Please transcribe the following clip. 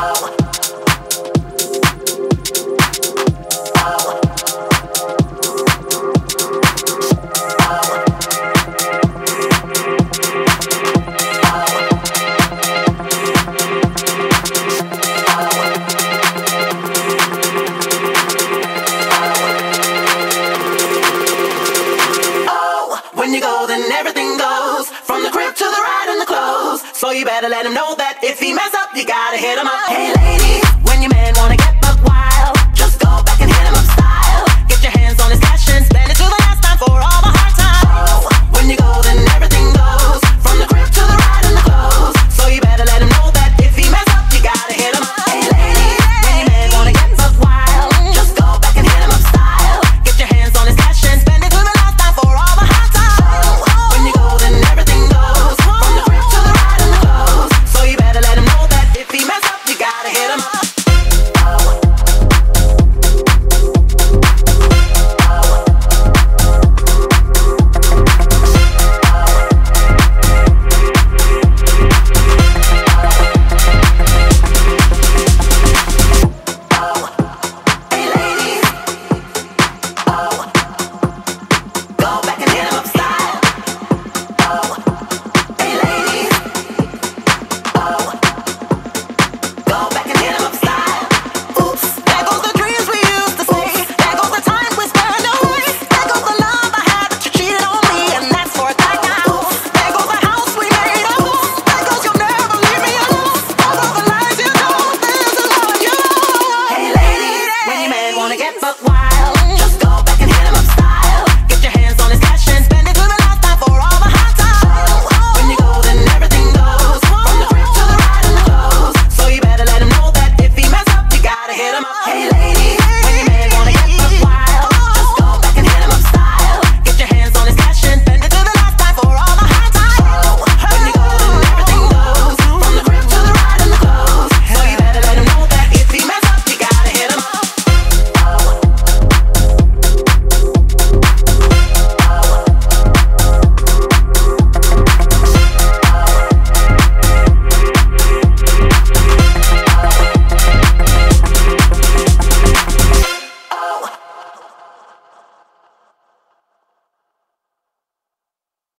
When you go, then everything goes. From the crib to the ride and the clothes. So you better let him know that if he mess up, you gotta hit him up. Hey lady.